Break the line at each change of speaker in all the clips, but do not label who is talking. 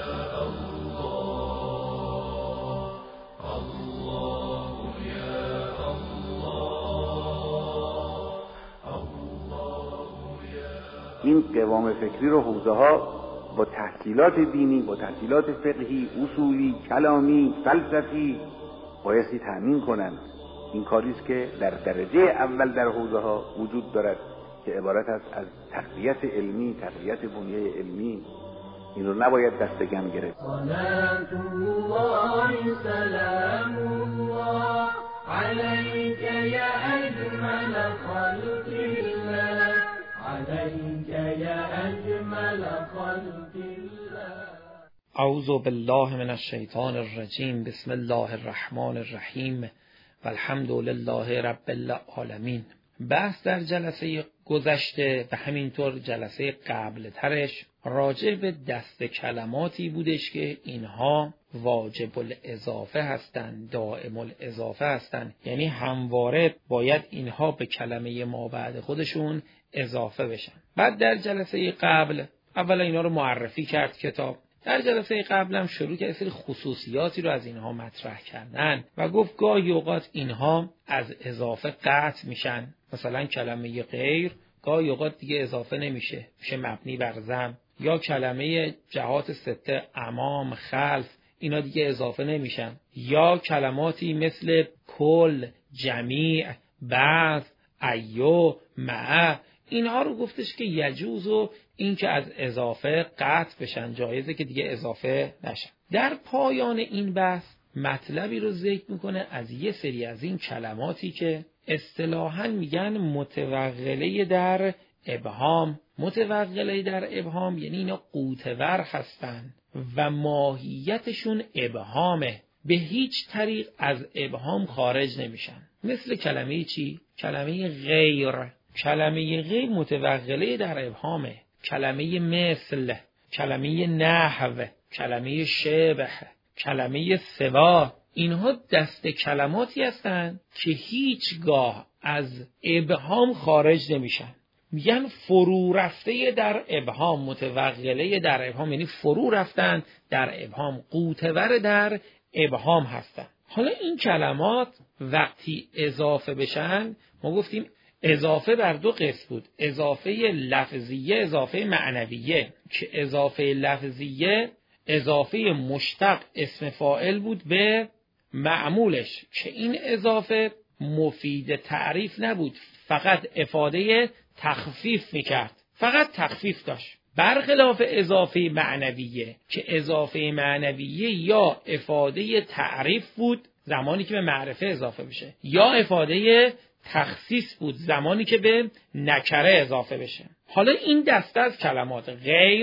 این قوام فکری رو حوزه‌ها با تحصیلات دینی، با تحصیلات فقهی، اصولی، کلامی، فلسفی بایستی تأمین کنند. این کاری است که در درجه اول در حوزه‌ها وجود دارد که عبارت است از تقویت علمی، تقویت بنیه علمی. این رو نباید دست کم گرفت.
صلوات الله سلام الله علیک یا اجمل خلق الله علیک یا اجمل خلق الله.
اعوذ بالله من الشیطان الرجیم. بسم الله الرحمن الرحیم و الحمد لله رب العالمین. بحث در جلسه گذشته و همینطور جلسه قبل ترش راجع به دست کلماتی بودش که اینها واجب الاضافه هستند، دائم الاضافه هستند، یعنی همواره باید اینها به کلمه ما بعد خودشون اضافه بشن. بعد در جلسه قبل اولا اینا رو معرفی کرد کتاب. در جلسه قبلم شروع کرد سری خصوصیاتی رو از اینها مطرح کردن و گفت گاهی اوقات اینها از اضافه قطع میشن. مثلا کلمه غیر گاهی اوقات دیگه اضافه نمیشه، میشه مبنی بر ضم. یا کلمه جهات سته، امام، خلف، اینا دیگه اضافه نمیشن. یا کلماتی مثل کل، جمیع، بعض، ایو، مع، اینها رو گفتش که یجوزو این که از اضافه قطع بشن، جایزه که دیگه اضافه نشن. در پایان این بحث مطلبی رو ذکر میکنه از یه سری از این کلماتی که اصطلاحاً میگن متوغله در ابهام. متوغله در ابهام یعنی اینا قوتور هستن و ماهیتشون ابهامه، به هیچ طریق از ابهام خارج نمیشن. مثل کلمه چی؟ کلمه غیر. کلمه غیر متوغله در ابهامه. کلمه مثل، کلمه نحو، کلمه شبه، کلمه سوا، اینها دست کلماتی هستند که هیچگاه از ابهام خارج نمیشن. میگن فرو رفته در ابهام، متوغله در ابهام یعنی فرو رفتن در ابهام، قوتور در ابهام هستن. حالا این کلمات وقتی اضافه بشن، ما گفتیم اضافه بر دو قسم بود، اضافه لفظیه، اضافه معنویه. که اضافه لفظیه اضافه مشتق اسم فاعل بود به معمولش، که این اضافه مفید تعریف نبود، فقط افاده تخفیف میکرد، فقط تخفیف داشت. برخلاف اضافه معنویه که اضافه معنویه یا افاده تعریف بود زمانی که به معرفه اضافه بشه، یا افاده تخصیص بود زمانی که به نکره اضافه بشه. حالا این دسته از کلمات غیر،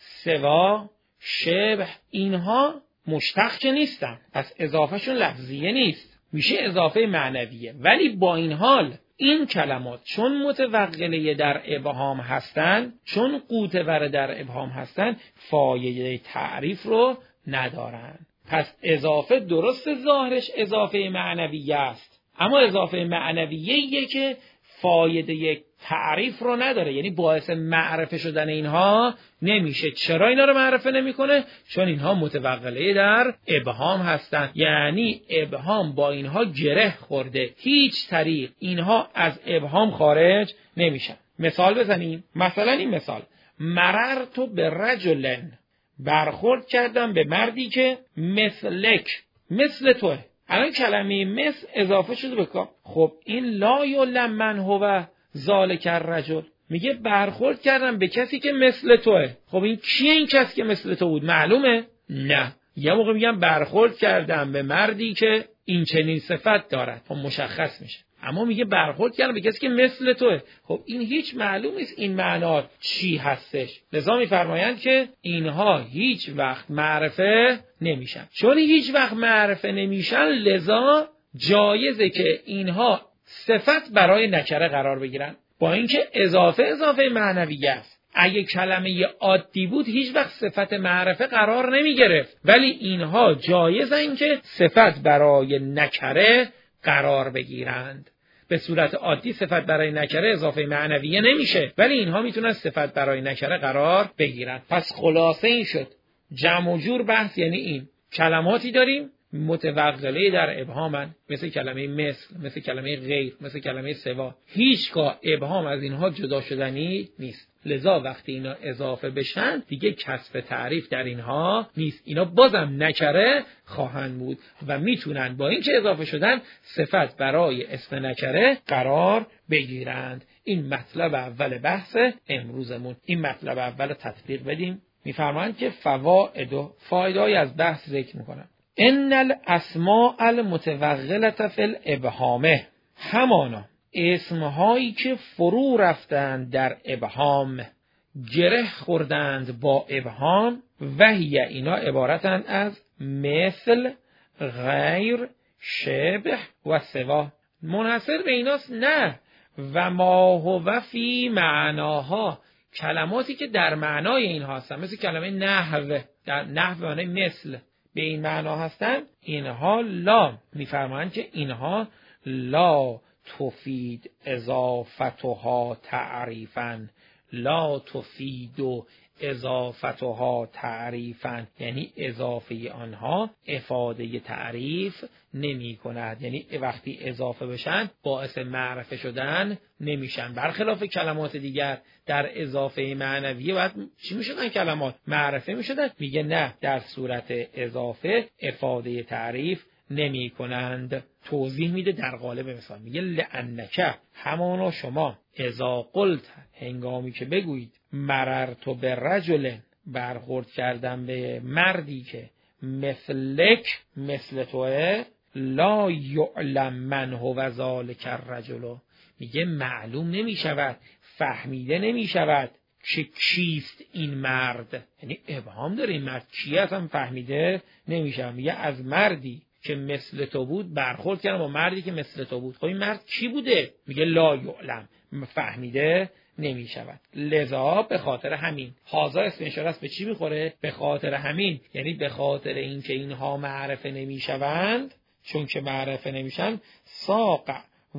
سوا، شبه، اینها مشتق که نیستن، پس اضافهشون لفظیه نیست، میشه اضافه معنویه. ولی با این حال این کلمات چون متوغله در ابهام هستن، چون قوتور در ابهام هستن، فایده تعریف رو ندارن. پس اضافه درست ظاهرش اضافه معنویه است، اما اضافه معنویه که فایده تعریف رو نداره، یعنی باعث معرفه شدن اینها نمیشه. چرا اینا رو معرفه نمیکنه؟ چون اینها متوغله در ابهام هستن، یعنی ابهام با اینها گره خورده، هیچ طریق اینها از ابهام خارج نمیشن. مثال بزنیم. مثلا این مثال: مررت برجل، برخورد کردم به مردی که مثلک، مثل توه. الان کلمه مثل اضافه شده به کار. خب این لا یعلم من هو ذالک الرجل، میگه برخورد کردم به کسی که مثل توه. خب این کیه این کسی که مثل تو بود؟ معلومه؟ نه. یه موقع میگم برخورد کردم به مردی که این چنین صفت دارد، خب مشخص میشه. اما میگه برخورد کردم به کسی که مثل توه. خب این هیچ معلوم نیست این معنا چی هستش. لذا میفرمایند که اینها هیچ وقت معرفه نمیشن. چون هیچ وقت معرفه نمیشن، لذا جایزه که اینها صفت برای نکره قرار بگیرن، با اینکه اضافه معنویه است. اگه کلمه عادی بود هیچ وقت صفت معرفه قرار نمی گرفت، ولی اینها جایزن که صفت برای نکره قرار بگیرند. به صورت عادی صفت برای نکره اضافه معنویه نمیشه، ولی اینها میتونن صفت برای نکره قرار بگیرند. پس خلاصه این شد جمع و جور بحث یعنی این کلماتی داریم متوغله در ابهامن، مثل کلمه مثل کلمه غیر، مثل کلمه سوا. هیچگاه ابهام از اینها جدا شدنی نیست. لذا وقتی اینا اضافه بشن دیگه کسب تعریف در اینها نیست. اینا بازم نکره خواهند بود و میتونن با اینکه اضافه شدن صفت برای اسم نکره قرار بگیرند. این مطلب اول بحث امروزمون. این مطلب اول تطبیق بدیم. میفرمایند که فواید و فایده‌ای از بحث ذکر میکنن. ان الاسماء المتوغلة فی الابهام، همانا اسمهایی که فرو رفتند در ابهام، گره خوردند با ابهام، وهی اینا عبارتند از مثل، غیر، شبه و سوا. منحصر به ایناست؟ نه. و ما هو فی معناها، کلماتی که در معنای اینها هستند، مثل کلمه نحو، در نحو معنای مثل به این معنا هستند، اینها لا، میفرمایند که اینها لا تفید اضافتها تعریفا، لا تفید اضافتها تعریفا، یعنی اضافه آنها افاده تعریف نمی کند. یعنی وقتی اضافه بشن باعث معرفه شدن نمیشن. برخلاف کلمات دیگر در اضافه معنویه باید چی میشدن؟ کلمات معرفه میشدن. میگه نه، در صورت اضافه افاده تعریف نمی کنند. توضیح میده در قالب مثال. میگه لأنک، همانا شما، اذا قلت، هنگامی که بگویید، مررت بالرجل، برخورد کردم به مردی که مثلک، مثل توه، لا یعلم من هو ذلک الرجل، میگه معلوم نمی شود، فهمیده نمی شود که کیست این مرد. یعنی ابهام داره، این مرد کی است هم فهمیده نمی شود. میگه از مردی که مثل تو بود برخورد کردم با مردی که مثل تو بود. خب این مرد کی بوده؟ میگه لا یعلم، فهمیده نمی شود. لذا به خاطر همین، هازا اسم اشاره است به چی میخوره؟ به خاطر همین، یعنی به خاطر اینکه اینها معرفه نمی شوند، چون که معرفه نمیشن، ساق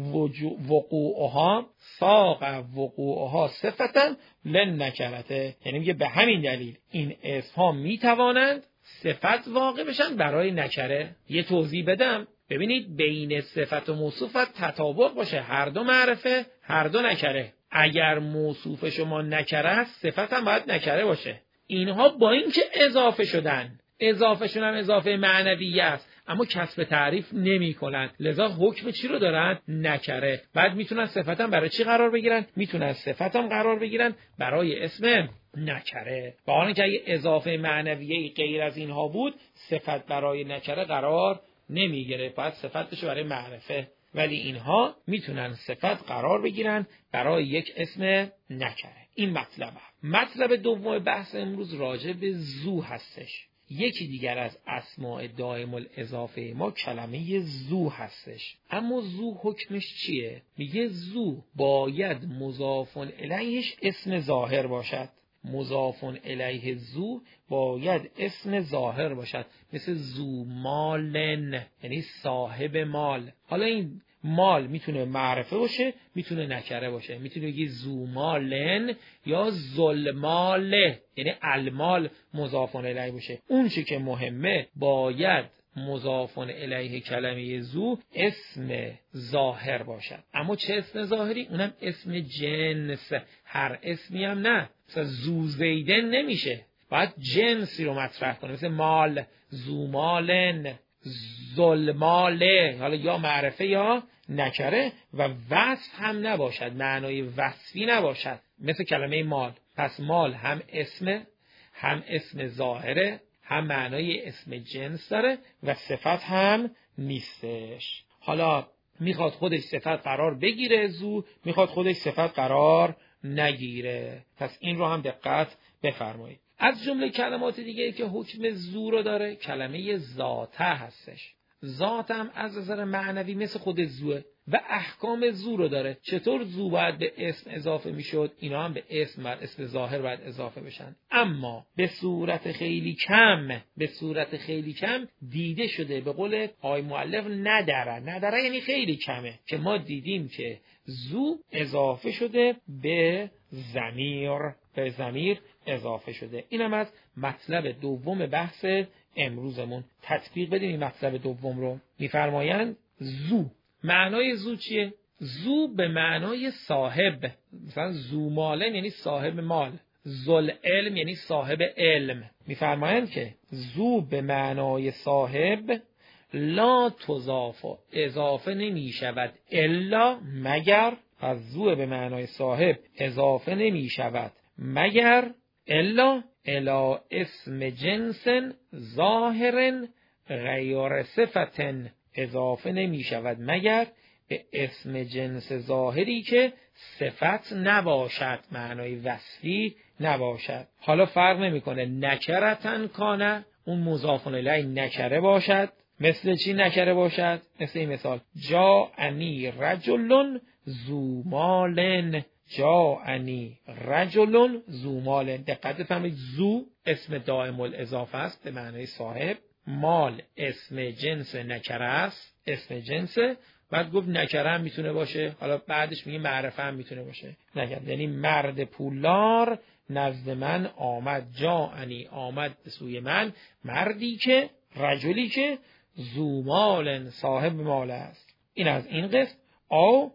وقوعها صفتن لنکرته، یعنی میگه به همین دلیل این اسمها میتوانند صفت واقع بشن برای نکره. یه توضیح بدم، ببینید بین صفت و موصوف تطابق باشه، هر دو معرفه، هر دو نکره. اگر موصوف شما نکره است، صفت هم باید نکره باشه. اینها با اینکه اضافه شدن، اضافهشون هم اضافه معنویه است، اما کسب تعریف نمی کنن. لذا حکم چی رو دارن؟ نکره. بعد میتونن صفت هم برای چی قرار بگیرن؟ میتونن صفت هم قرار بگیرن برای اسم نکره. با آن که اگه اضافه معنویه غیر از اینها بود، صفت برای نکره قرار نمیگیره، باید صفت بشه برای معرفه. ولی اینها میتونن صفت قرار بگیرن برای یک اسم نکره. این مطلب دوم بحث امروز راجع به ذو هستش. یکی دیگر از اسماء دائم الاضافه ما کلمه ذو هستش. اما ذو حکمش چیه؟ میگه ذو باید مضاف الیهش اسم ظاهر باشد. مضاف الیه ذو باید اسم ظاهر باشد، مثل ذو مالن، یعنی صاحب مال. حالا این مال میتونه معرفه باشه، میتونه نکره باشه. میتونه بگی ذو مالن یا ذوالماله، یعنی المال مضاف الیه باشه. اون چی که مهمه باید مضاف الیه کلمه ذو اسم ظاهر باشد. اما چه اسم ظاهری؟ اونم اسم جنس. هر اسمی هم نه. مثلا ذو زیدن نمیشه، باید جنسی رو مطرح کنه، مثل مال، ذو مالن، ذوالماله، حالا یا معرفه یا نکره. و وصف هم نباشد، معنای وصفی نباشد، مثل کلمه مال. پس مال هم اسم ظاهره، هم معنای اسم جنس داره و صفت هم نیستش. حالا میخواد خودش صفت قرار بگیره ذو، میخواد خودش صفت قرار نگیره. پس این رو هم دقت بفرمایید. از جمله کلمات دیگه که حکم ذو رو داره کلمه ذاته هستش. ذات هم از نظر معنوی مثل خود ذوه و احکام ذو رو داره. چطور ذو باید به اسم اضافه میشد؟ اینا هم به اسم ظاهر باید اضافه بشن. اما به صورت خیلی کم دیده شده، به قول آقای مؤلف نداره یعنی خیلی کمه، که ما دیدیم که ذو اضافه شده به ضمیر. به ضمیر اضافه شده. اینم از مطلب دوم بحث امروزمون. تطبیق بدیم این مطلب دوم رو. میفرمایند زو. معنای زو چیه؟ زو به معنای صاحب، مثلا زو مالن یعنی صاحب مال، ذل علم یعنی صاحب علم. میفرمایند که زو به معنای صاحب لا تضاف، اضافه نمی شود الا مگر. از زو به معنای صاحب اضافه نمی شود مگر الا الی اسم جنس ظاهر غیر صفت، اضافه نمی شود مگر به اسم جنس ظاهری که صفت نباشد، معنای وصفی نباشد. حالا فرق نمیکنه نکرتن کانه، اون مضاف الیه نکره باشد. مثل چی نکره باشد؟ مثل این مثال جاءنی رجل ذو مال، جاءنی رجل ذو مال. دقت بفرمایید ذو اسم دائم الاضافه است به معنای صاحب، مال اسم جنس نکره است، اسم جنسه. بعد گفت نکره هم میتونه باشه، حالا بعدش میگه معرفه هم میتونه باشه. نکره یعنی مرد پولدار نزد من آمد، جاءنی آمد به سوی من، مردی که رجلی که ذو مال صاحب مال است. این از این قسم. او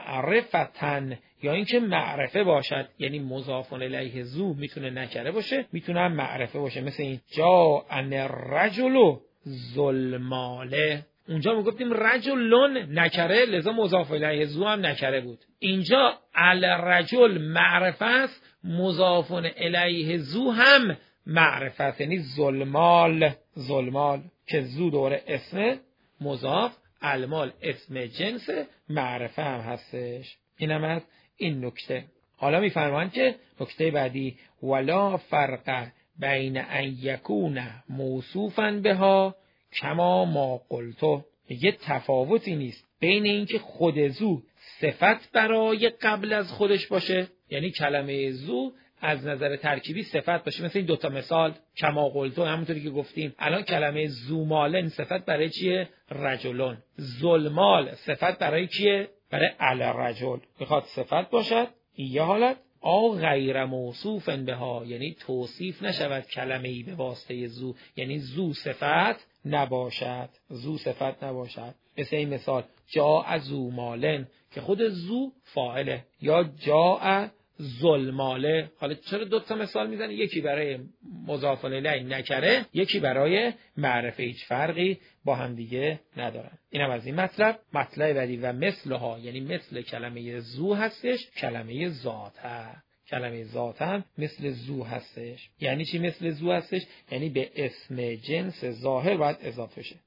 معرفتن، یا اینکه معرفه باشد، یعنی مضاف الیه ذو میتونه نکره باشه میتونه هم معرفه باشه. مثل این جاءن الرجل ذو المال، اونجا ما گفتیم رجلون نکره لذا مضاف الیه ذو هم نکره بود. اینجا الرجل معرفه است، مضاف الیه ذو هم معرفه است، یعنی ذوالمال. ذوالمال که ذو دوره اسم مضاف، المال اسم جنس، معرفه هم هستش. اینم از این نکته. حالا میفرمایند که نکته بعدی ولا فرق بین ان یکون موصوفا بها کما ما قلتو، یه تفاوتی نیست بین اینکه خود زو صفت برای قبل از خودش باشه، یعنی کلمه زو از نظر ترکیبی صفت باشه. مثل این دوتا مثال کما قلتو، همونطوری که گفتیم الان کلمه زو مالن صفت برای چیه؟ رجلون. ذوالمال صفت برای کیه؟ برای الرجل. میخواد صفت باشد یه حالت، آ غیر موصوف بها، یعنی توصیف نشود کلمه‌ای به واسطه زو، یعنی زو صفت نباشد، زو صفت نباشد. مثل این مثال جاء ذو مالن که خود زو فاعله، یا جاء ذوالماله. حالا چرا دو تا مثال میزنه؟ یکی برای مضاف الیه نکره، یکی برای معرفه. هیچ فرقی با هم دیگه ندارن. اینم از این مطلب. مطلب بعدی و مثلها، یعنی مثل کلمه زو هستش کلمه ذاته. کلمه ذات هم مثل زو هستش. یعنی چی مثل زو هستش؟ یعنی به اسم جنس ظاهر باید اضافه شه.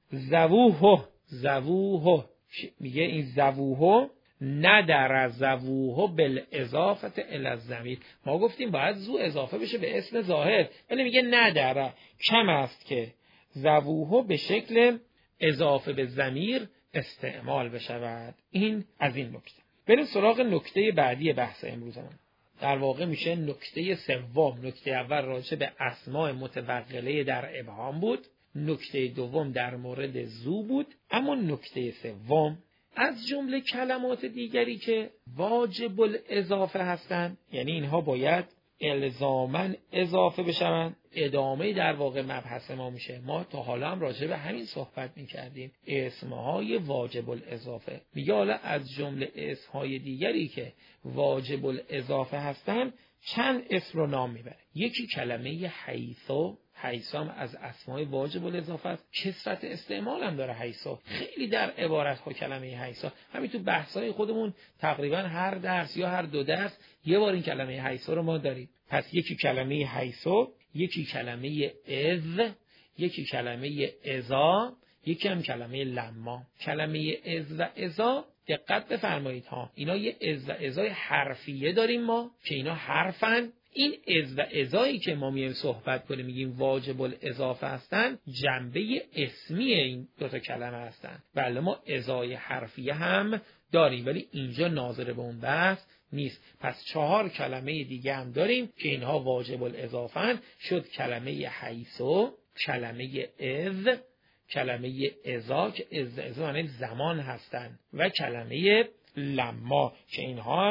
زووه میگه این زووه ندر زووه بالاضافه الی الضمیر. ما گفتیم باید زو اضافه بشه به اسم ظاهر، ولی میگه ندر، کم است که زووه به شکل اضافه به ضمیر استعمال بشود. این از این نکته. بریم سراغ نکته بعدی بحث امروزمون. در واقع میشه نکته سوم. نکته اول راجع به اسماء متوقله در ابهام بود، نکته دوم در مورد زو بود، اما نکته سوم از جمله کلمات دیگری که واجب الاضافه هستند، یعنی اینها باید الزاماً اضافه بشوند. ادامه در واقع مبحث ما میشه. ما تا حالا هم راجع به همین صحبت میکردیم، اسمهای واجب الاضافه. میگه حالا از جمله اسمهای دیگری که واجب الاضافه هستند چند اسم رو نام میبره. یکی کلمه حیثو. حیث هم از اسمای واجب الاضافه است. کثرت استعمال هم داره حیثو. خیلی در عبارت ها کلمه حیثو، همین تو بحثای خودمون تقریبا هر درس یا هر دو درس یه بار این کلمه حیثو رو ما داریم. پس یکی کلمه حیثو، یکی کلمه اذ، یکی کلمه اذا، یکی هم کلمه لما. کلمه اذ و اذا دقت بفرمایید ها، اینا یه اذ و اذای حرفیه داریم ما که اینا حرفن. این اذ و اذایی که ما میایم صحبت کنیم میگیم واجب الاضافه هستن، جنبه اسمی این دو تا کلمه هستن. بله ما اذای حرفیه هم داریم ولی اینجا ناظر به اون بحث نیست. پس 4 کلمه دیگه هم داریم که اینها واجب الاضافه شد. کلمه حیثو، کلمه اذ، کلمه اذا که اذا معنی زمان هستن و کلمه لما که اینها هم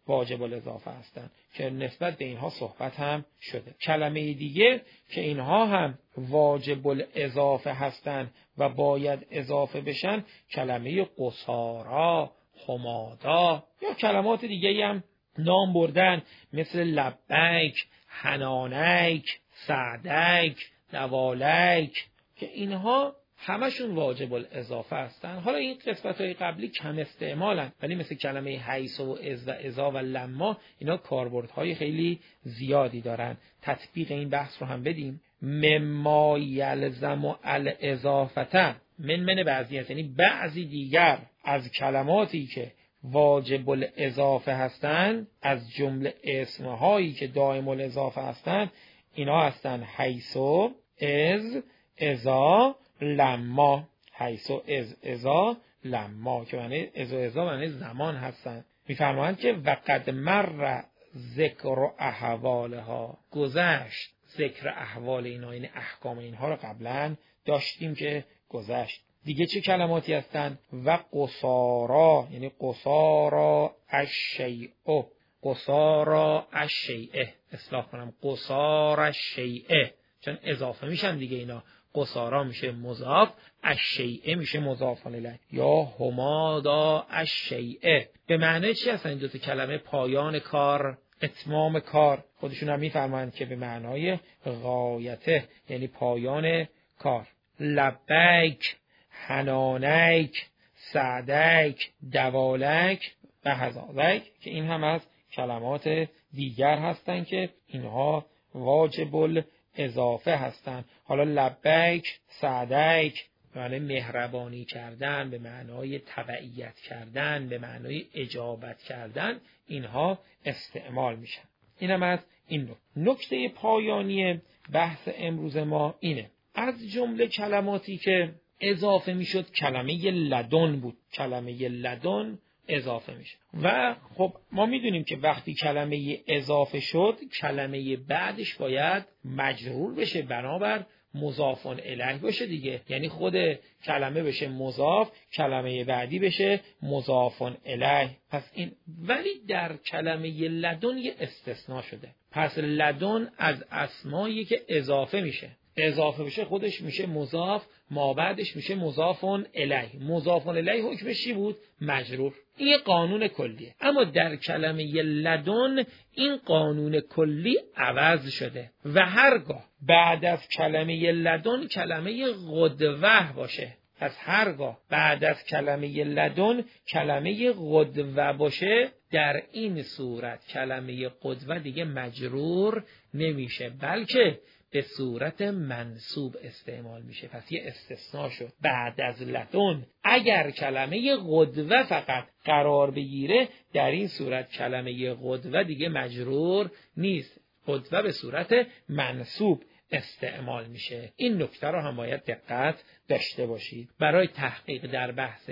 واجب الاضافه هستند که نسبت به اینها صحبت هم شده. کلمه دیگه که اینها هم واجب الاضافه هستند و باید اضافه بشن کلمه قصارا، حمادا یا کلمات دیگه هم نام بردن مثل لبیک، حنانیک، سعدیک، دوالک که اینها همشون واجب الاضافه هستن. حالا این قسمت‌های قبلی کم استعمالن ولی مثل کلمه حیث و از و اذا و لما اینا کاربردهای خیلی زیادی دارن. تطبیق این بحث رو هم بدیم. مما یلزم الاضافه من بعضی هست، یعنی بعضی دیگر از کلماتی که واجب الاضافه هستند از جمله اسمهایی که دائم الاضافه هستند اینا هستن حیث و از اذا لما. حیث و از اذا لما که معنی از و اذا معنی زمان هستن. میفرمایند که وقد مر ذکر احوالها، گذشت ذکر احوال اینا، یعنی احکام اینها رو قبلا داشتیم که گذشت. دیگه چه کلماتی هستن؟ و قصارا، یعنی قصارا الشیء، قصارا الشیء، اصلاح کنم قصارا الشیء چون اضافه میشن دیگه اینا. قصارا میشه مضاف، الشیء میشه مضاف الیه. یا حمادا الشیء به معنی چی هستن این دو تا کلمه؟ پایان کار، اتمام کار. خودشون هم میفرمایند که به معنای غایته، یعنی پایان کار. لبیک، حنانیک، سعدیک، دوالک و هذالک که این هم از کلمات دیگر هستند که اینها واجب الاضافه هستند. حالا لبیک، سعدیک به معنای مهربانی کردن، به معنای تبعیت کردن، به معنای اجابت کردن، اینها استعمال میشن. اینم از این نکته پایانی بحث امروز ما اینه. از جمله کلماتی که اضافه میشد کلمه لدن بود. کلمه لدن اضافه میشه و خب ما میدونیم که وقتی کلمه اضافه شد کلمه بعدش باید مجرور بشه، بنابر مضاف الیه باشه دیگه. یعنی خود کلمه بشه مضاف، کلمه بعدی بشه مضاف الیه. پس این ولی در کلمه لدن یه استثناء شده. پس لدن از اسمایی که اضافه میشه، اضافه بشه خودش میشه مضاف، ما بعدش میشه مضاف الیه. مضاف الیه حکمش چی بود؟ مجرور. این قانون کلیه. اما در کلمه لدن این قانون کلی عوض شده و هرگاه بعد از کلمه لدن کلمه قدوه باشه، پس هرگاه بعد از کلمه لدن کلمه قدوه باشه در این صورت کلمه قدوه دیگه مجرور نمیشه بلکه به صورت منصوب استعمال میشه. پس یه استثناء شد. بعد از لدن اگر کلمه قدوه فقط قرار بگیره در این صورت کلمه قدوه دیگه مجرور نیست، قدوه به صورت منصوب استعمال میشه. این نکته رو هم باید دقت داشته باشید. برای تحقیق در بحث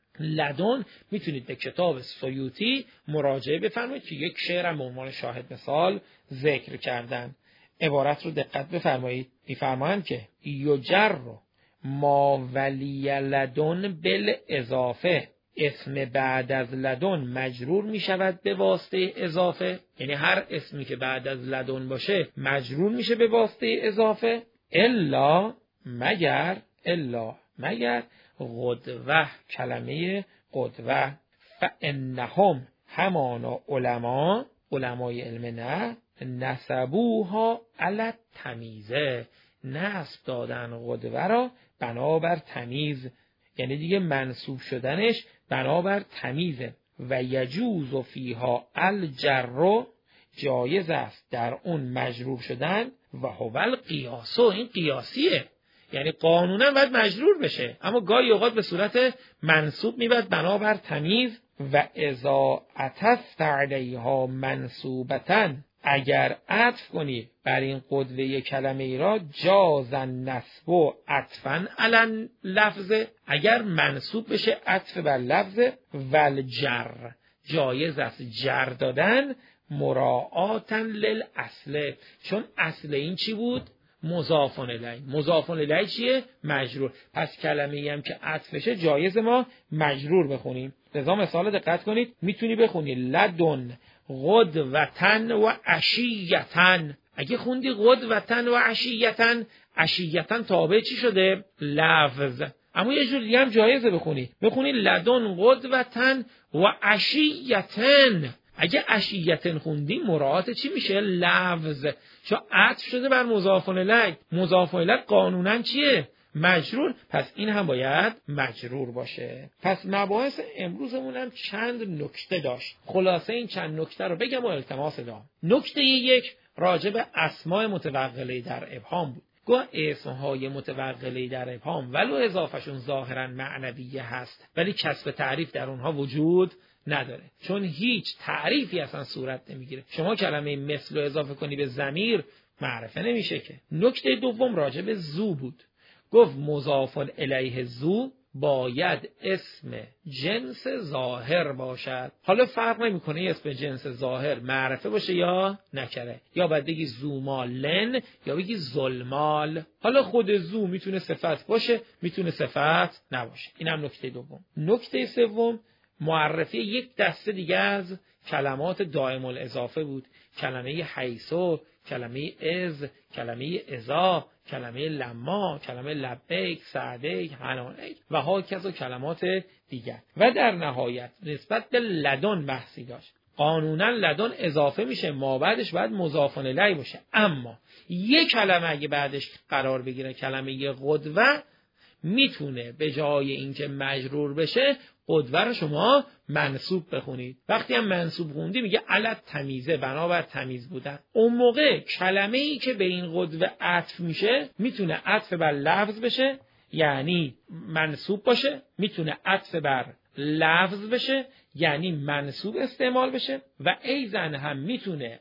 لدن میتونید به کتاب سیوطی مراجعه بفرمایید که یک شعر به عنوان شاهد مثال ذکر کردن. عبارت رو دقت بفرمایید. میفرمایند که یجر ما ولی لدن بالاضافه، اسم بعد از لدن مجرور می شود به واسطه اضافه، یعنی هر اسمی که بعد از لدن باشه مجرور میشه به واسطه اضافه، الا مگر قدوه، کلمه قدوه. فانهم همانا علمای علم نه نسبوها علی تمیزه، نسب دادن قدوه را بنابر تمیز، یعنی دیگه منصوب شدنش بنابر تمیزه. و یجوز فیها الجر، جایز است در اون مجرور شدن. و هو القیاس، این قیاسیه، یعنی قانونا باید مجرور بشه اما گاهی اوقات به صورت منصوب میباد بنابر تمیز. و اذا عطفت علیها منصوبتن، اگر عطف کنی بر این قدوه کلمه ای را جاز النصب عطفا علی لفظ، اگر منصوب بشه عطف بر لفظ. والجر، جایز است جر دادن مراعاتا للاصل، چون اصل این چی بود؟ مضاف الیه. مضاف الیه چیه؟ مجرور. پس کلمه ای هم که عطف بشه جایز ما مجرور بخونیم. لذا مثال دقت کنید، میتونی بخونی لدن غدوتن و عشیتن. اگه خوندی غدوتن و عشیتن، عشیتن تابع چی شده؟ لفظ. اما یه جور دیگه هم جایزه بخونی لدن غدوتن و عشیتن. اگه عشیتن خوندی مراعات چی میشه؟ لفظ. چون عطف شده بر مضاف الیه. مضاف الیه قانونا چیه؟ مجرور. پس این هم باید مجرور باشه. پس مباحث امروزمون هم چند نکته داشت. خلاصه این چند نکته رو بگم و التماس دارم. نکته یک راجع به اسماء متوغله در ابهام بود. گاه اسمهای متوغله در ابهام ولو اضافهشون ظاهرا معنویه هست، ولی کسب تعریف در اونها وجود نداره، چون هیچ تعریفی اصلا صورت نمیگیره. شما کلمه مثل رو اضافه کنی به ضمیر معرفه نمیشه که. نکته دوم راجع به ذو بود. گفت مضاف الیه ذو باید اسم جنس ظاهر باشد. حالا فرق نمیکنه اسم جنس ظاهر معرفه باشه یا نکره، یا باید بگی ذومالن یا بگی ذوالمال. حالا خود ذو میتونه صفت باشه، میتونه صفت نباشه. اینم نکته دوم. نکته سوم معرفی یک دسته دیگه از کلمات دائم الاضافه بود. کلمه حیثو، کلمه از، کلمه اذا، کلمه لما، کلمه لبیک، سعدیک، حنانیک و هاکذا کلمات دیگر. و در نهایت نسبت به لدن بحثی داشت. قانونا لدن اضافه میشه، ما بعدش باید مضاف الیه باشه. اما یک کلمه اگه بعدش قرار بگیره کلمه قدوه، میتونه به جای اینکه مجرور بشه قدوه رو شما منصوب بخونید. وقتی هم منصوب خوندی میگه علت تمیزه، بنابر تمیز بودن. اون موقع کلمه ای که به این قدوه عطف میشه میتونه عطف بر لفظ بشه، یعنی منصوب باشه، میتونه عطف بر لفظ بشه، یعنی منصوب استعمال بشه، و ایزن هم میتونه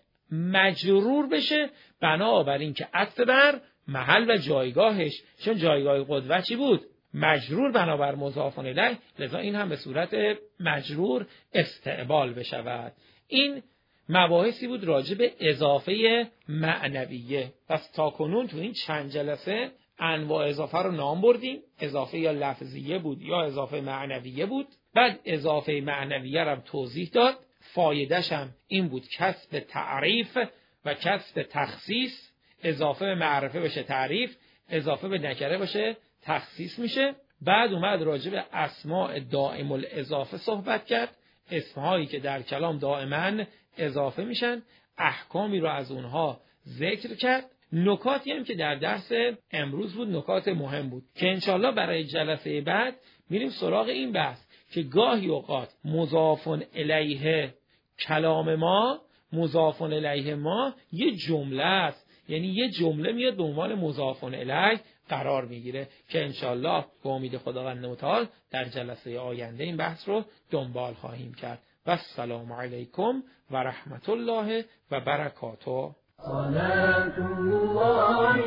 مجرور بشه، بنابر اینکه عطف بر محل و جایگاهش، چون جایگاه قدوه چی بود؟ مجرور بنابر مضاف الیه، لذا این هم به صورت مجرور استعمال بشود. این مباحثی بود راجع به اضافه معنویه. پس تاکنون تو این چند جلسه انواع اضافه رو نام بردیم. اضافه یا لفظیه بود یا اضافه معنویه بود. بعد اضافه معنویه رو توضیح داد. فایدهش هم این بود کسب تعریف و کسب تخصیص. اضافه به معرفه بشه تعریف، اضافه به نکره بشه تخصیص میشه. بعد اومد راجع به اسماء دائم الاضافه صحبت کرد، اسمهایی که در کلام دائما اضافه میشن، احکامی رو از اونها ذکر کرد. نکاتی هم که در درس امروز بود نکات مهم بود که انشالله برای جلسه بعد میریم سراغ این بحث که گاهی اوقات مضاف الیه کلام ما، مضاف الیه ما یه جمله است، یعنی یه جمله میاد به عنوان مضاف الیه قرار میگیره که انشالله به امید خداوند متعال در جلسه آینده این بحث رو دنبال خواهیم کرد. و السلام علیکم و رحمت الله و برکاته.
صلاة الله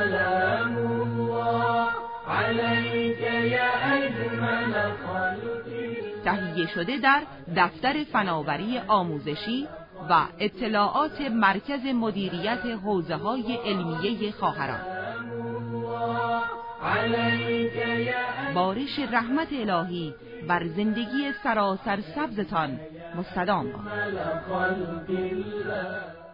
سلام الله عليك يا أجمل خلق.
تهیه شده در دفتر فناوری آموزشی و اطلاعات مرکز مدیریت حوزه‌های علمیه خواهران. بارش رحمت الهی بر زندگی سراسر سبزتان مستدام باد.